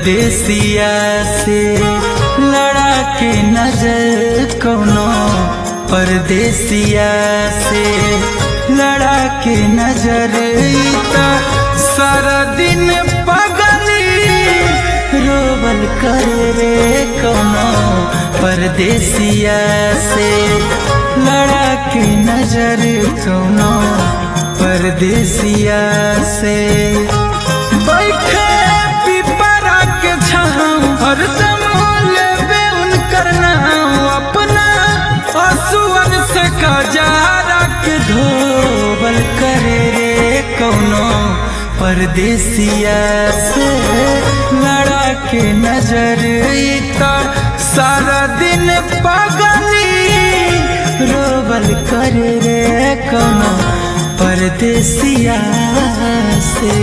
परदेसिया से लड़ा के नजर कौनो परदेसिया से लड़ा के नजर इता सारा दिन पगली रोबल करे रे कौनो परदेसिया से लड़ा के नजर कौनो परदेसिया से बैठे पिपरा के छाँव हरदम लेबे उनकर नाम अपना आंसुअन से कजारा के धोबल करे रे कौनो परदेसिया से लड़ा के नजर इता सारा दिन पगली रोबल करे रे कौनो परदेसिया से।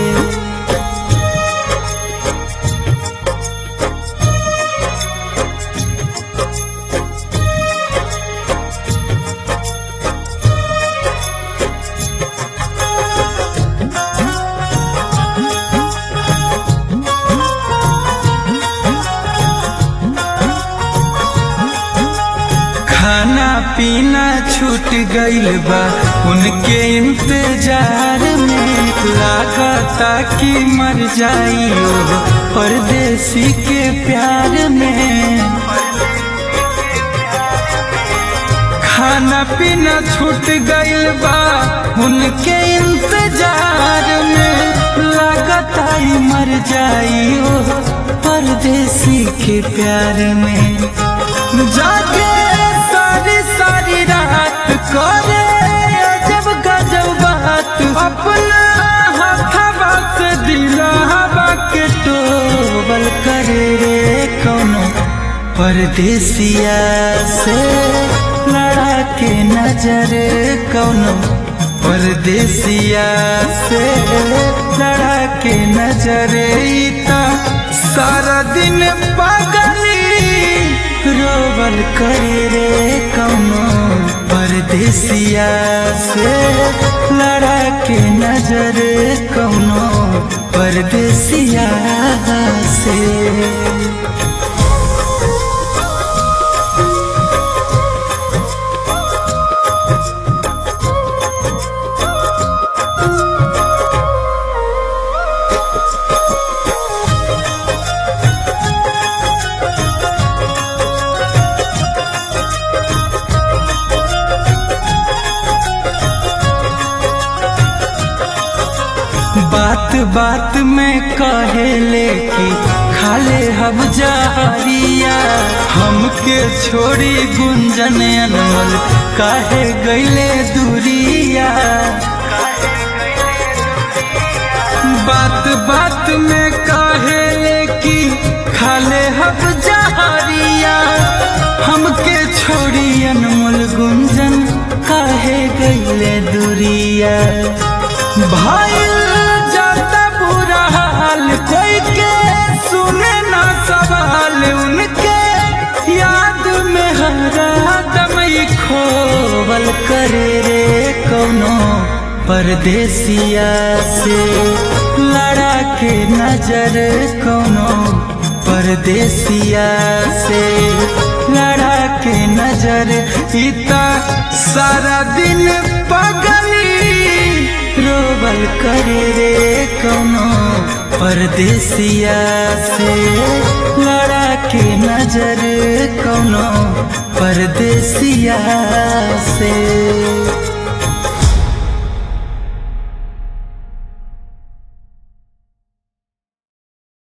खाना पीना छूट गइल बा उनके इंतजार में लागता कि मर जाइयो परदेसी के प्यार में। खाना पीना छूट गइल बा उनके इंतजार में लागता ही मर जाइयो परदेसी के प्यार में। जाके सारी रात करे अजब गजब बात अपना हाथवा से दिलवा के टोबल करे रे कौनो परदेसिया से लड़ा के नजर कौनो परदेसिया से लड़ा के नजर इता सारा दिन पगली रोबल करे रे कौनो परदेसिया से लड़ा के नजर कौनो परदेसिया से। बात बात में कहेले कि खाले हम जहरिया हमके छोड़ी गुंजन अनमोल काहे गइले दूरिया। बात बात में कहेले कि खाले हम जहरिया हमके छोड़ी अनमोल गुंजन काहे गइले दूरिया। भाई कोई के सुने ना सवाल उनके याद में हरा दम खोवल करे रे कौनो परदेसिया से लड़ा के नजर कौनो परदेसिया से लड़ा के नजर इता सारा दिन पगली रोबल करे रे कौनो परदेसिया से लड़ा के नजर कौनो परदेसिया से।